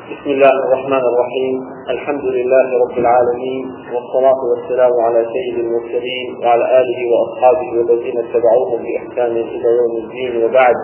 بسم الله الرحمن الرحيم. الحمد لله رب العالمين، والصلاة والسلام على سيد المرسلين وعلى آله وأصحابه والذين اتبعوهم بإحسان إلى يوم الدين، وبعد.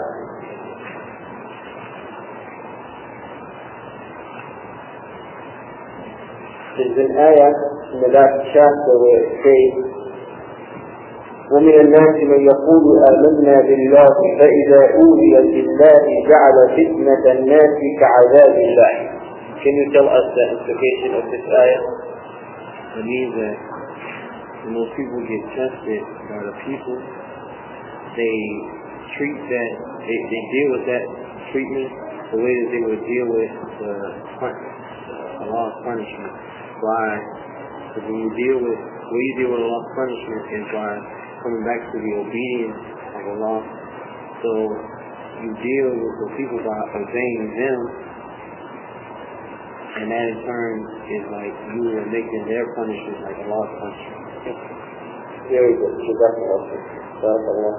There's an ayah in the last chapter where it says, ومن الناس من يقول آمنا بالله فإذا أوذي بالله جعل فتنة الناس كعذاب الله. Can you tell us the implication of this ayah? It means that when those people get tested by the people, they treat that, they deal with that treatment the way that they would deal with Allah's punishment. Why? Because when you deal with Allah's punishment is by coming back to the obedience of Allah. So you deal with the people by obeying them, and that in turn is like you are making their punishment like Allah's punishment. Very good. Jazakallah.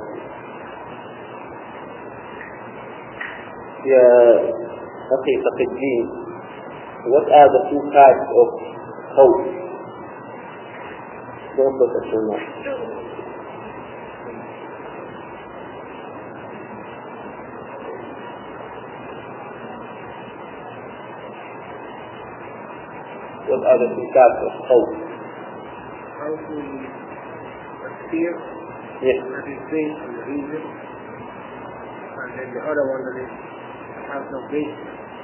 Ya Akhi Taqi-d-Din, what are the two types of khawf? Don't look at your mouth. What are the two types of khawf? Fear, Yes. that is based on the reason, and then the other one that is has no basis.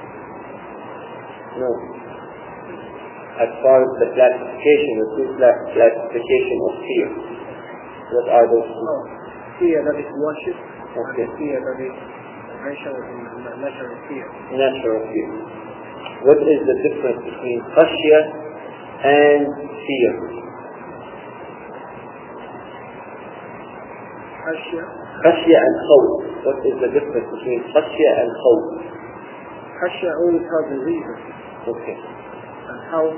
No. As far as the classification, the two classification of fear, what are those two? Fear that is worship, Okay. and fear that is natural fear. Natural fear. What is the difference between khashya and fear? Khashya and khawf. What is the difference between khashya and khawf? Khashya always has a reason. Okay. And khawf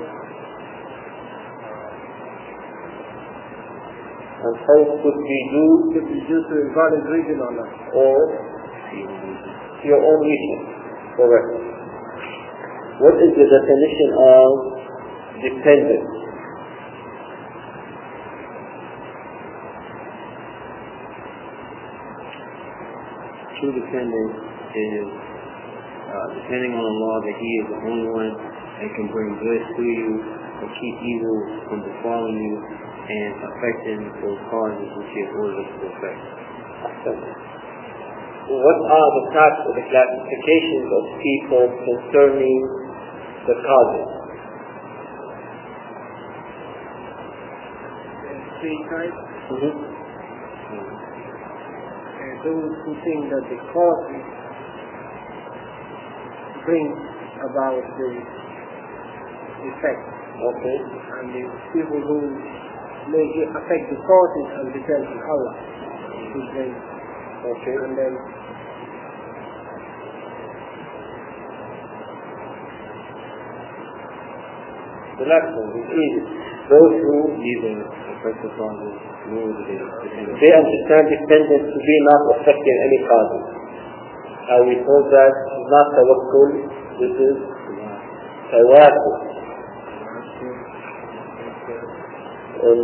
could be due to a valid reason or not. Or your own reason. Correct. What is the definition of dependence? True dependence is depending on Allah that He is the only one that can bring good to you or keep evil from befalling you and affecting those causes which He has ordered us to affect. What are the types of the classifications of people concerning the causes? Three types. Mm-hmm. Those who think that the causes bring about the effect. Okay. And the people who may affect the causes and depend on Allah. Okay. And then the next one is easy. Those who Neither affect the causes nor do they depend on they understand dependence to be not affecting any causes. We told that it's not tawakkul, this is tawakkul. And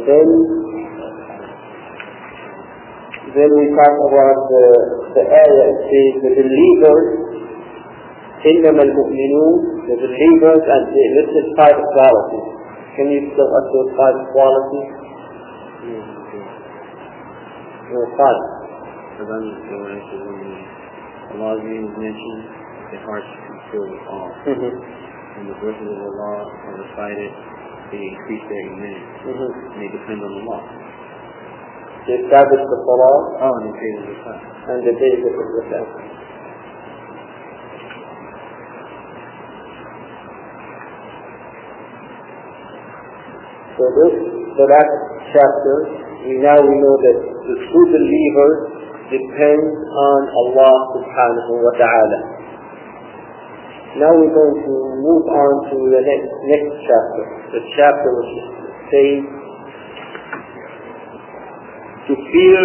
then we talk about the ayah. It says the believers, إنما المؤمنون, the believers, and they listed 5 qualities. Can you tell us those 5 qualities? No, 5. Because I'm just going to answer when Allah's name is mentioned, their hearts are filled with awe. When the verses of Allah are recited, they increase their iman. And they depend on Allah. They establish the salah. And they pay the zakat. And they pay the zakat. So this, the last chapter, we know that the true believers depend on Allah subhanahu wa ta'ala. Now we're going to move on to the next chapter. The chapter which says to fear,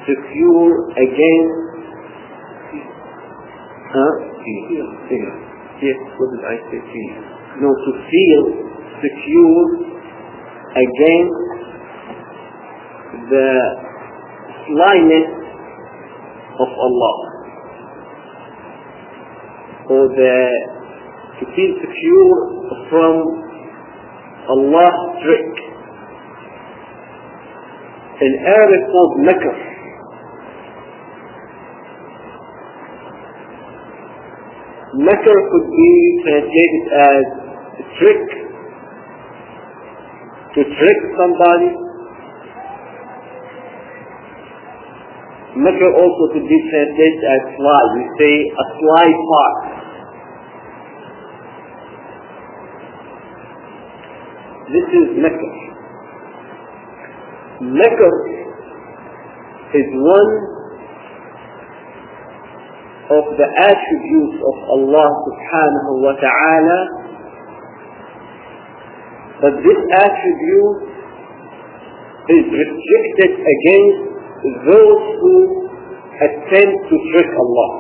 secure against fear. Yes, what did I say to you? No, to feel secure against the slyness of Allah, or to feel secure from Allah's trick. In Arabic called makr. Makr could be translated as a trick, to trick somebody. Makr also could be translated as sly. We say a sly fox. This is makr. Makr is one of the attributes of Allah subhanahu wa ta'ala, but this attribute is restricted against those who attempt to trick Allah.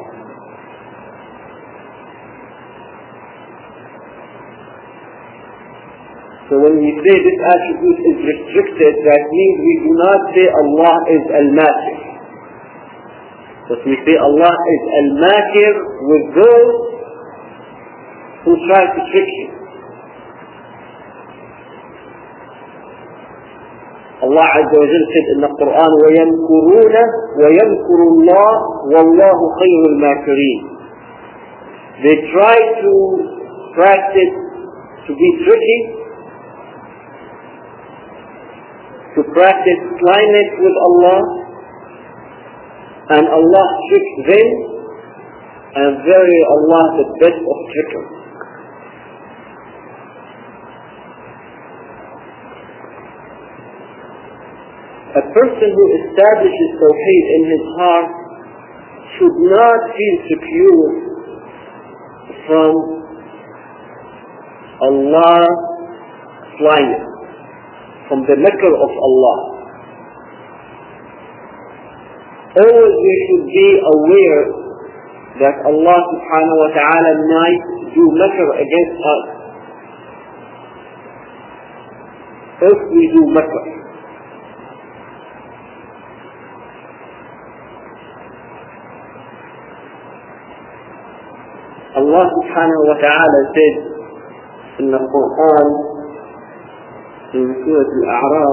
So when we say this attribute is restricted, that means we do not say Allah is al-makir. But we say Allah is al-makir with those who try to trick you. Allah Azza wa Jalla said in the Quran, وَيَمْكُرُونَ وَيَمْكُرُ اللَّهُ وَاللَّهُ خَيْرُ الْمَاكِرِينَ. They try to practice to be tricky, to practice slyness with Allah, and Allah tricks them, and verily Allah the best of trickers. A person who establishes Tawheed in his heart should not feel secure from Allah's slyness, from the makr of Allah. Always we should be aware that Allah subhanahu wa ta'ala might do makr against us if we do makr. Allah subhanahu wa ta'ala said in the Quran, in Surah Al-A'raf,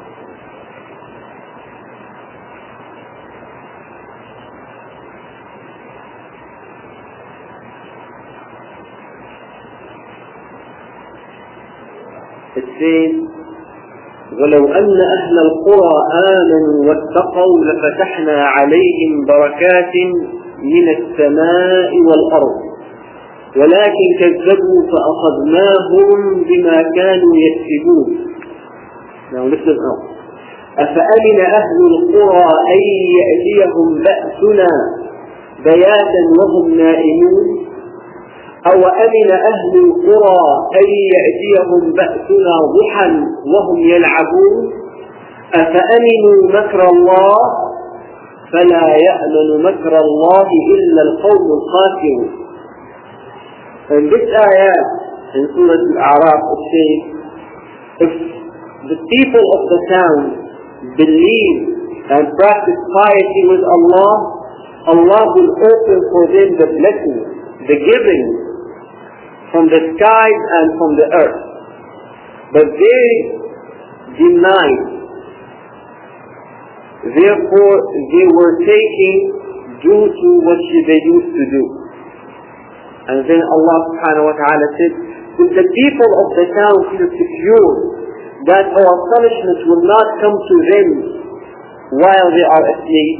it says, وَلَوْ أَنَّ أَهْلَ الْقُرَىٰ آمَنُوا وَاتَّقَوْا لَفَتَحْنَا عَلَيْهِمْ بَرَكَاتٍ مِنَ السَّمَاءِ وَالْأَرْضِ ولكن كذبوا فأخذناهم بما كانوا يكسبون. Now listen up. أفأمن أهل القرى أن يأتيهم بأسنا بياتا وهم نائمون أو أمن أهل القرى أن يأتيهم بأسنا ضحى وهم يلعبون أفأمنوا مكر الله فلا يأمن مكر الله إلا القوم الخاسرون. In this ayah, in Surah Al-A'raf, it says, if the people of the town believe and practice piety with Allah, Allah will open for them the blessings, the giving from the skies and from the earth. But they denied. Therefore, they were taking due to what they used to do. And then Allah subhanahu wa ta'ala said, if the people of the town feel secure that our punishment will not come to them while they are asleep,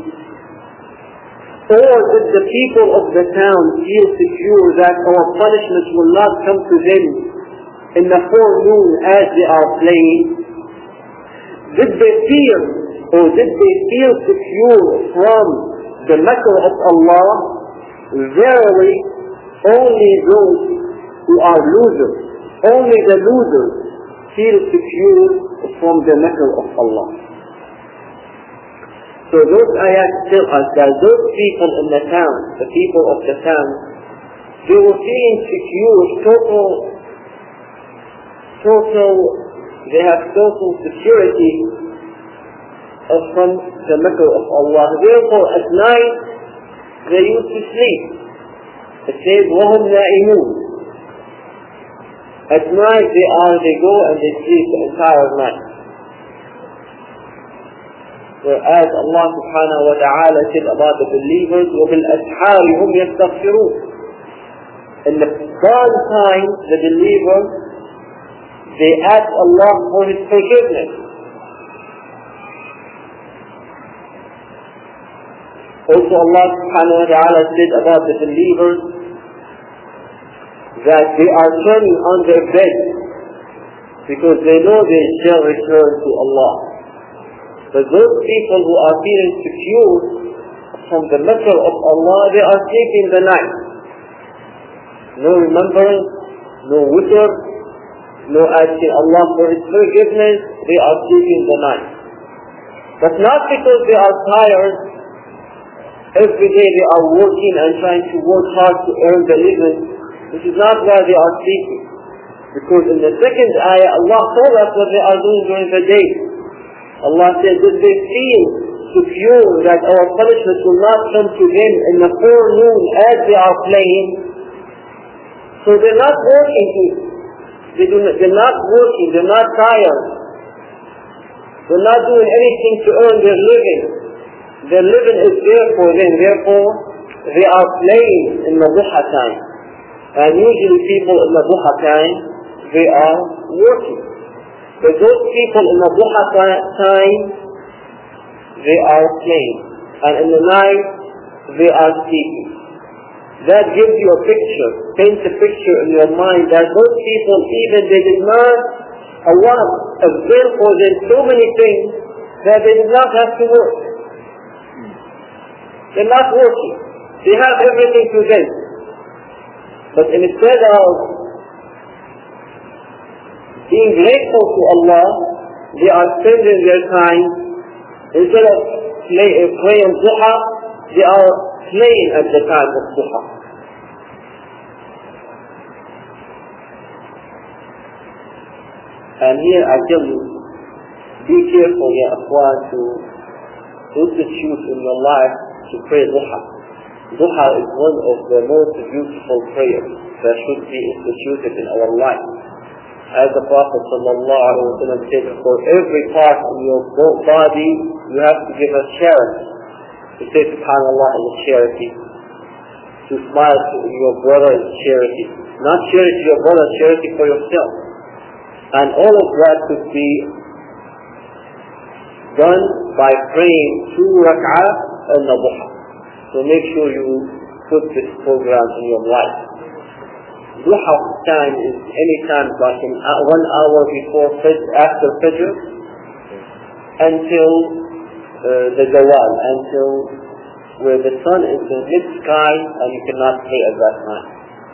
or if the people of the town feel secure that our punishment will not come to them in the forenoon as they are playing, did they fear or did they feel secure from the makr of Allah? Verily, only those who are losers, only the losers feel secure from the makr of Allah. So those ayats tell us that those people in the town, the people of the town, they were feeling secure, they have total security from the makr of Allah. Therefore, at night, they used to sleep. It says, وَهُمْ نَائِمُونَ. At night, they go and they sleep the entire night. Whereas Allah subhanahu wa ta'ala said about the believers, وَبِالْأَسْحَارِ هُمْ يَسْتَغْفِرُونَ. In the dawn time, the believers, they ask Allah for His forgiveness. Also Allah subhanahu wa ta'ala said about the believers that they are turning on their bed because they know they shall return to Allah. But those people who are feeling secure from the makr of Allah, they are sleeping the night. No remembrance, no witr, no asking Allah for His forgiveness, they are sleeping the night. But not because they are tired. Every day they are working and trying to work hard to earn the living. This is not why they are sleeping. Because in the second ayah, Allah told us what they are doing during the day. Allah said that they feel secure that our punishment will not come to them in the forenoon as they are playing. So they're not working. They're not working. They're not tired. They're not doing anything to earn their living. Their living is there for them. Therefore, they are playing in the duha time. And usually people in the duha time, they are working. But those people in the duha time, they are playing. And in the night, they are sleeping. That gives you a picture, paints a picture in your mind that those people, even they did not, Allah avail for them so many things that they did not have to work. They're not working. They have everything to them. But instead of being grateful to Allah, they are spending their time, instead of praying duha, they are playing at the time of duha. And here I tell you, be careful, ya akhwan, to institute in your life to pray duha. Duha is one of the most beautiful prayers that should be instituted in our life. As the Prophet ﷺ said, for every part in your body, you have to give a charity. To say subhanallah is charity. To smile to your brother is charity. Not charity to your brother, charity for yourself. And all of that could be done by praying 2 rak'ah and the duha. So make sure you put this program in your life. Duha time is any time like 1 hour before after Fajr until the Zawal, until where the sun is in mid-sky and you cannot pray at that time.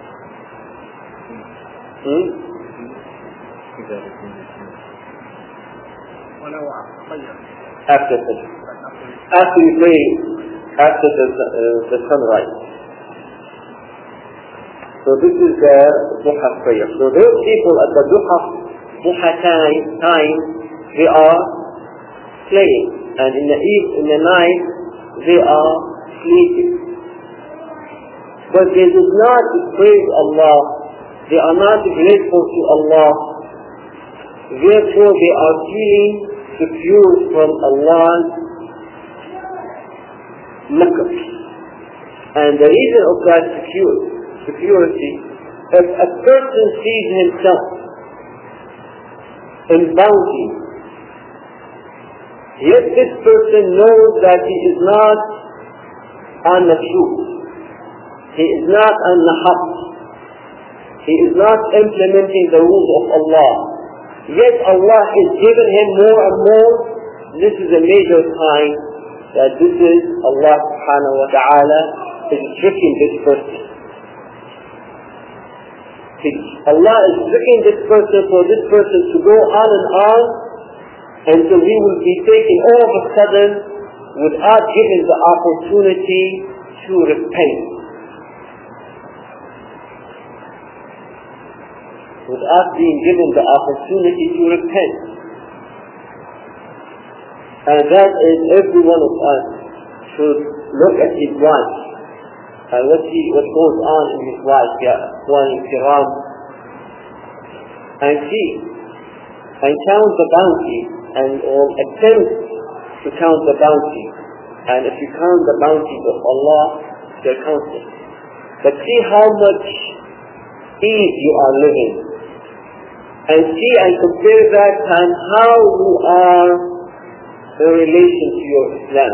After Fajr. After you pray, after the sunrise. So this is the duha prayer. So those people at the duha time, they are playing. And in the night, they are sleeping. But they do not praise Allah. They are not grateful to Allah. Therefore, they are feeling secure from Allah's makr. And the reason of that security, if a person sees himself in bounty, yet this person knows that he is not on the truth, he is not on the haqq, he is not implementing the rules of Allah, yet Allah is giving him more and more, this is a major sign that this is Allah subhanahu wa ta'ala is tricking this person. Allah is tricking this person for this person to go on and on until he will be taken all of a sudden without giving the opportunity to repent. without being given the opportunity to repent. And that is every one of us should look at his wife and what goes on in his life, and see and count the bounty or attempt to count the bounty. And if you count the bounties of Allah, they're countless. But see how much ease you are living, and see and compare that and how you are in relation to your Islam.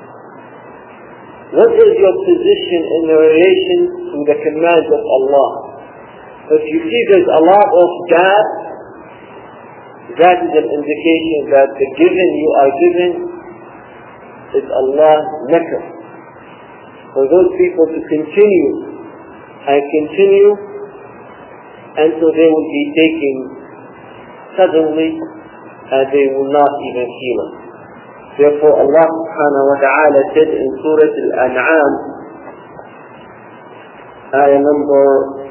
What is your position in relation to the commands of Allah? If you see there's a lot of gap, that is an indication that the given you are given is Allah's nakr. For those people to continue and continue until they will be taken suddenly and they will not even feel it. Therefore Allah subhanahu wa ta'ala said in Surah Al-An'am, ayah number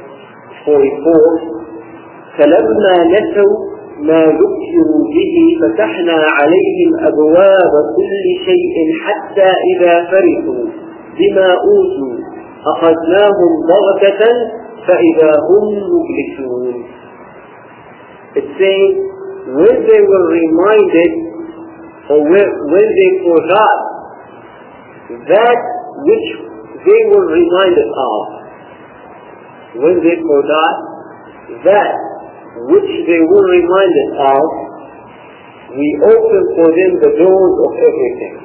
44, فَلَمَّا نَسَوْا مَا ذُكِّرُوا بِهِ فَتَحْنَا عَلَيْهِمْ أَبْوَابَ كُلِّ شَيْءٍ حَتَّى إِذَا فَرِحُوا بِمَا أُوتُوا أَخَذْنَاهُمْ بَغْتَةً فَإِذَا هُمْ مُبْلِسُونَ. It says, when they were reminded, or when they forgot that which they were reminded of, when they forgot that which they were reminded of, we opened for them the doors of everything.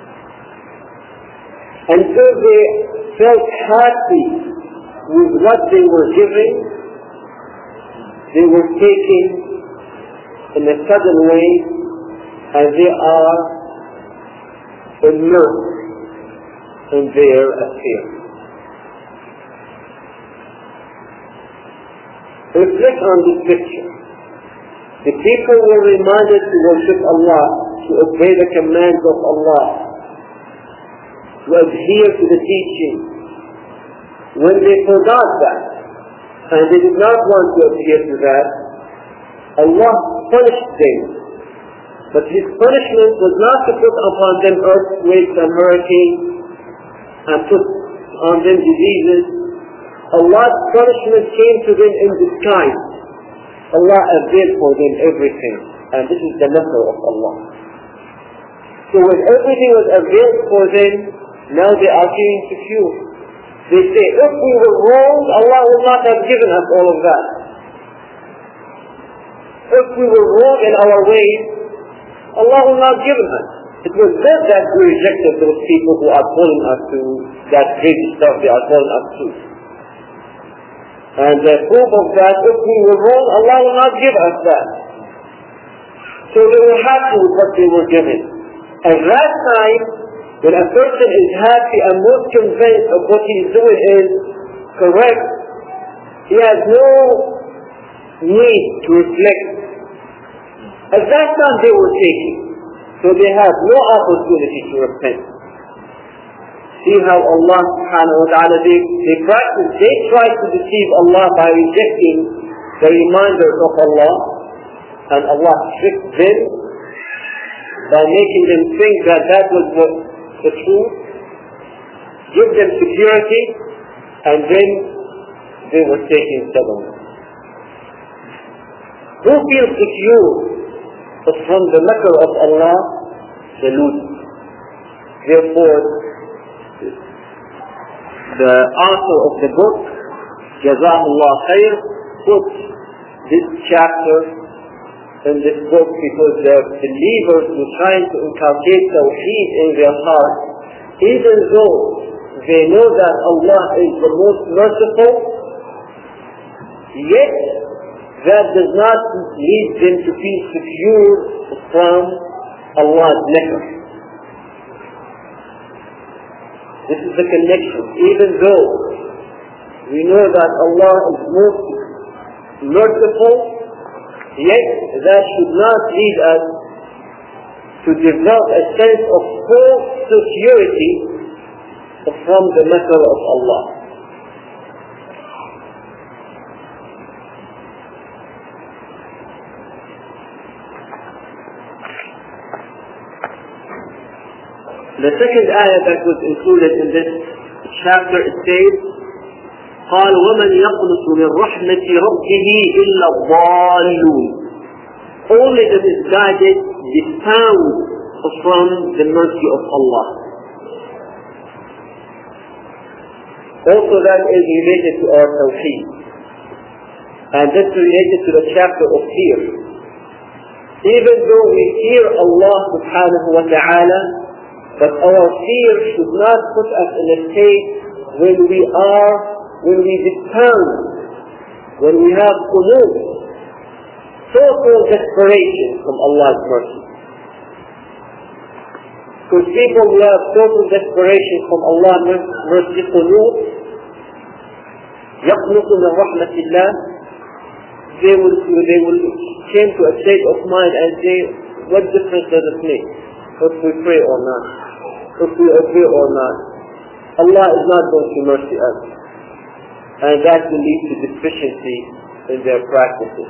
Until they felt happy with what they were given, they were taken in a sudden way, and they are immersed in their affair. Reflect on this picture. The people were reminded to worship Allah, to obey the commands of Allah, to adhere to the teaching. When they forgot that, and they did not want to adhere to that, Allah punished them. But His punishment was not to put upon them earthquakes and hurricanes and put on them diseases. Allah's punishment came to them in disguise. Allah availed for them everything, and this is the nature of Allah. So when everything was availed for them, now they are feeling secure. They say, if we were wrong, Allah would not have given us all of that. If we were wrong in our ways, Allah will not give us. It was them that we rejected those people who are calling us to that crazy stuff they are calling us to. And the proof of that, if we were wrong, Allah will not give us that. So they were happy with what they were given. At that time, when a person is happy and most convinced of what he is doing is correct, he has no need to reflect. At that time they were taken, so they have no opportunity to repent. See how Allah subhanahu wa ta'ala, they try to deceive Allah by rejecting the reminders of Allah, and Allah tricked them by making them think that that was the truth, give them security, and then they were taken suddenly. Who feels secure from the makr of Allah? The losers. Therefore, the author of the book, Jazahullah Khair, put this chapter in this book because the believers were trying to inculcate Tawheed in their heart, even though they know that Allah is the most merciful, yet that does not lead them to be secure from Allah's nakr. This is the connection. Even though we know that Allah is most merciful, yet that should not lead us to develop a sense of false security from the nakr of Allah. The second ayah that was included in this chapter, it says, قال ومن يقنط من رحمة ربه إلا الضالون. Only the misguided dispound from the mercy of Allah. Also that is related to our tawheed. And that's related to the chapter of fear. Even though we fear Allah subhanahu wa ta'ala, but our fear should not put us in a state when we dispound, when we have qunut, total desperation from Allah's mercy. Because people who have total desperation from Allah's mercy, qunut, يقنط من رحمة الله, they will came to a state of mind and say, what difference does it make if we pray or not, if we obey or not? Allah is not going to mercy us. And that will lead to deficiency in their practices.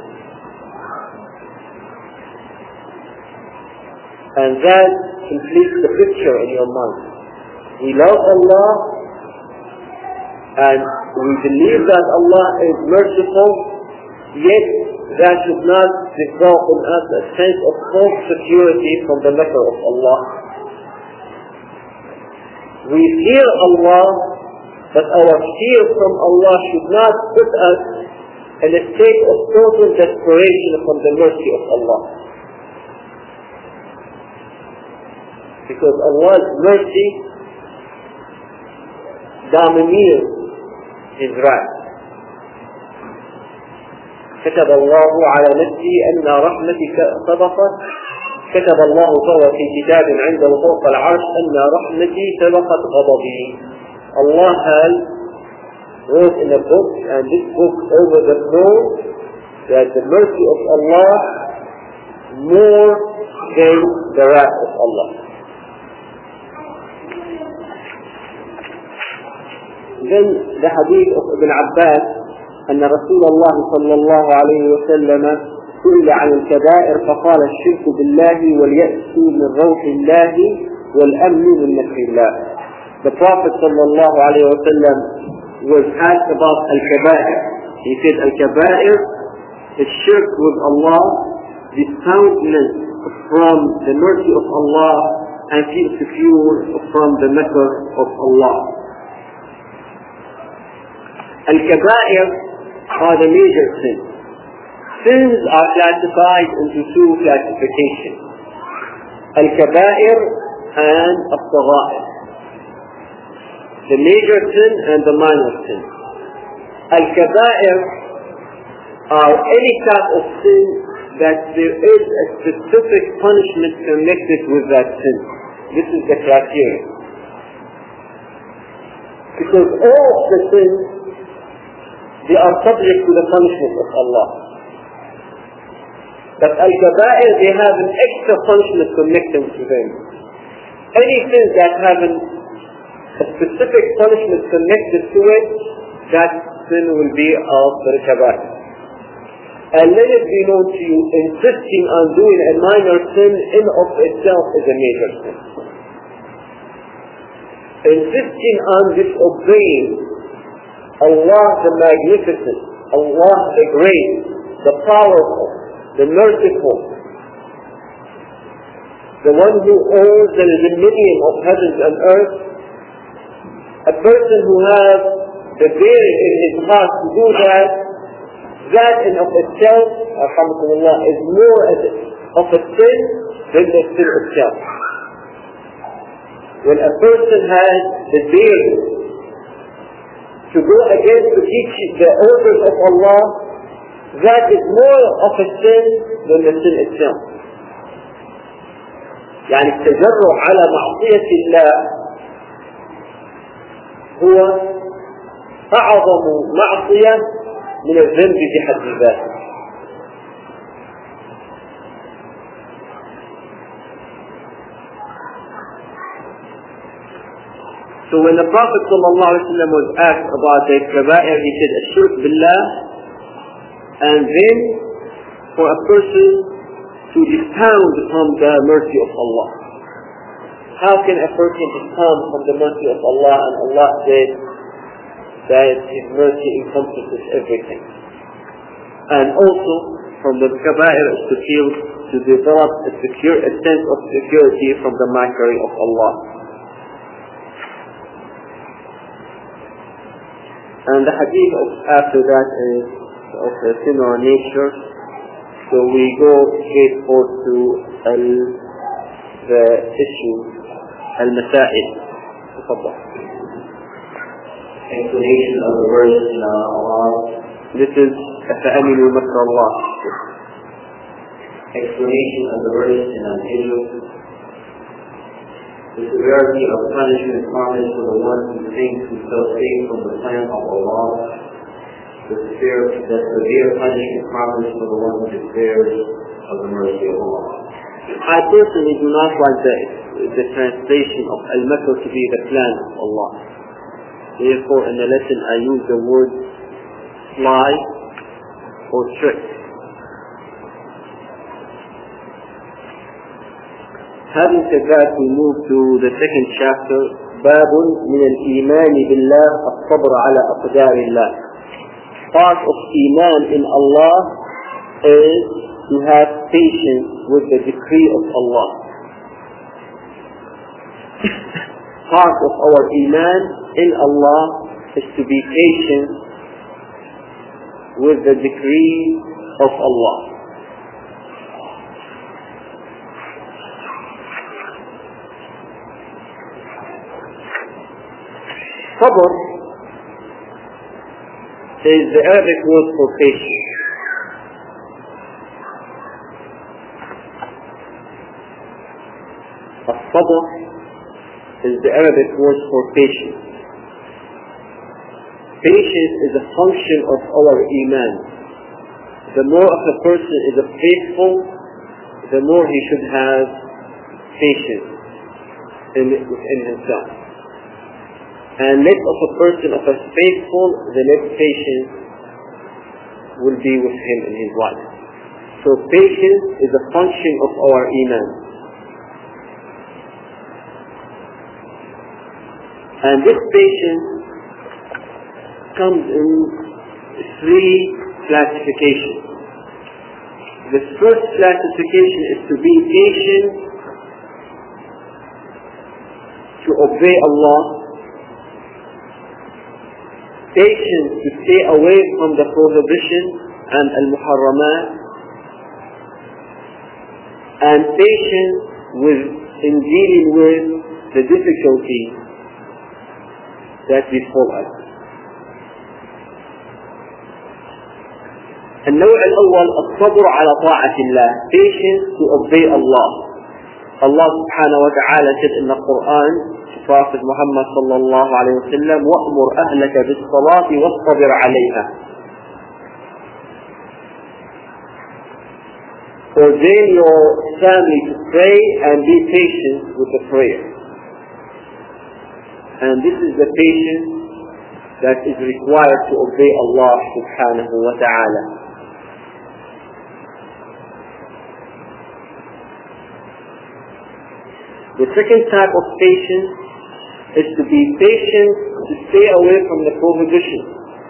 And that completes the picture in your mind. We love Allah and we believe that Allah is merciful, yet that should not result in us a sense of false security from the letter of Allah. We fear Allah, but our fear from Allah should not put us in a state of total desperation from the mercy of Allah. Because Allah's mercy domineers His wrath. كتب الله على نفسه أن رحمتك سبقت كتب الله فهو في كتاب عنده فوق العرش أن رحمتي سبقت غضبي. Allah has wrote in a book, and this book over the throne, that the mercy of Allah more than the wrath of Allah. Then the hadith of Ibn Abbas, أن رسول الله صلى الله عليه وسلم سئل عن الكبائر فقال الشرك بالله واليأس من روح الله والأمن من مكر الله. The Prophet صلى الله عليه وسلم was asked about al-kabair. He said al-kabair is shirk with Allah, disappointment from the mercy of Allah, and feel secure from the makr of Allah. Al-kabair are the major sins. Sins are classified into two classifications: al-kabair and al-saghair. The major sin and the minor sin. Al-kabair are any type of sin that there is a specific punishment connected with that sin. This is the criteria. Because all of the sins, they are subject to the punishment of Allah. But al-kabair, they have an extra punishment connected to them. Any sins that have a specific punishment connected to it, that sin will be of the kabair. And let it be known to you, insisting on doing a minor sin in of itself is a major sin. Insisting on disobeying Allah the Magnificent, Allah the Great, the Powerful, the Merciful, the one who owns the dominion of heavens and earth, a person who has the daring in his heart to do that, that in of itself, alhamdulillah, is more of a sin than the sin itself. When a person has the daring to go against the orders of Allah, that is more of a sin than the sin itself. يعني التجرع على معصية الله هو أعظم معصية من الذنب بحد ذاته. So when the Prophet ﷺ was asked about the kabair, he said, "Ashirk billah," and then for a person to dispound from the mercy of Allah. how can a person come from the mercy of Allah, and Allah said that His mercy encompasses everything. And also from the kaba'ir is to develop a sense of security from the mockery of Allah. And the hadith after that is of a similar nature. So we go straight forward to the issue, al-masail. Explanation of the verse in Allah. This is فَأَمِنُوا مَكْرَ اللَّهِ. Explanation of the verse in Al-Hijr. The severity of punishment promised for the one who thinks himself safe from the plan of Allah. The severe punishment promised for the one who despairs of the mercy of Allah. I personally do not like the translation of al-makr to be the plan of Allah. Therefore, in the lesson I use the word sly or trick. Having said that, we move to the second chapter, باب من الإيمان بالله الصبر على أقدار الله. Part of Iman in Allah is to have patience with the decree of Allah. Part of our Iman in Allah is to be patient with the decree of Allah. Sabr is the Arabic word for patience. As-sabr is the Arabic word for patience. Patience is a function of our Iman. The more of a person is faithful, the more he should have patience within himself. And less of a person of a faithful, the less patience will be with him in his life. So patience is a function of our Iman. And this patience comes in three classifications. The first classification is to be patient to obey Allah, patient to stay away from the prohibition and al-muharramat, and patient in dealing with the difficulty that befall us. النوع الأول الصبر على طاعة الله, patience to obey Allah. Allah subhanahu wa ta'ala said in the Quran, Prophet Muhammad sallallahu alayhi wa sallam, وَأْمُرْ أَهْلَكَ بِالصَّلَاةِ وَاصْطَبِرْ عَلَيْهَا. Ordain your family to pray and be patient with the prayer. And this is the patience that is required to obey Allah subhanahu wa ta'ala. The second type of patience is to be patient to stay away from the prohibition.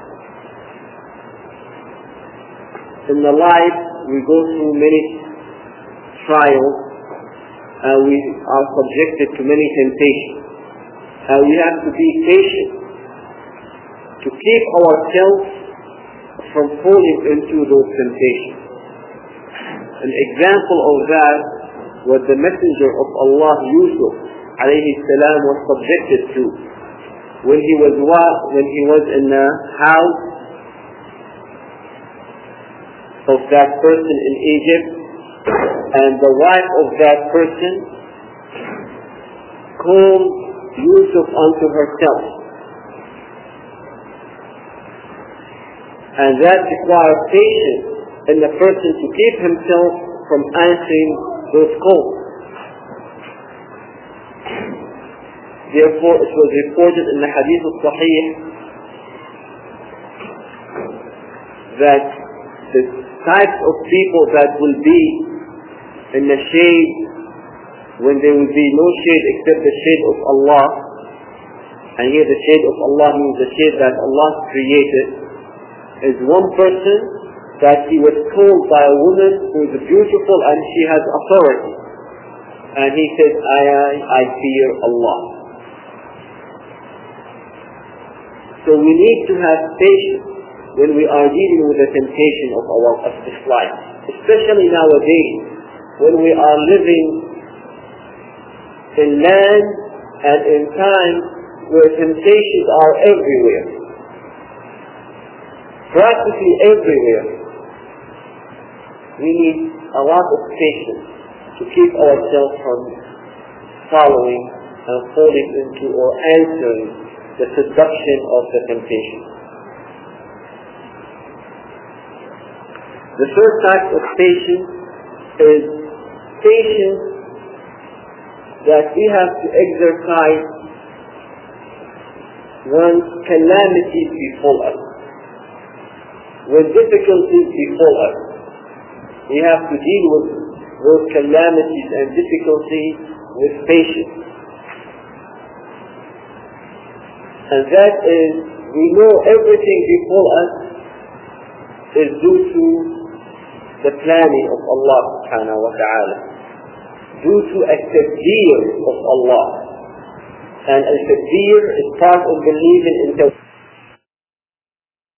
In the life, we go through many trials and we are subjected to many temptations. And we have to be patient to keep ourselves from falling into those temptations. An example of that was the messenger of Allah, Yusuf alayhi salam, was subjected to when he was in the house of that person in Egypt, and the wife of that person called Yusuf unto herself, and that requires patience in the person to keep himself from answering those calls. Therefore, it was reported in the Hadith al-Sahih that the types of people that will be in the shade when there will be no shade except the shade of Allah. And here the shade of Allah means the shade that Allah created, is one person that he was told by a woman who is beautiful and she has authority. And he said, I fear Allah. So we need to have patience when we are dealing with the temptation of this life. Especially nowadays, when we are living in land and in time where temptations are everywhere. Practically everywhere. We need a lot of patience to keep ourselves from following and falling into or answering the seduction of the temptation. The third type of patience is patience that we have to exercise when calamities befall us, when difficulties befall us. We have to deal with those calamities and difficulties with patience. And that is, we know everything before us is due to the planning of Allah subhanahu wa ta'ala, due to a tadbir of Allah. And a tadbir is part of believing in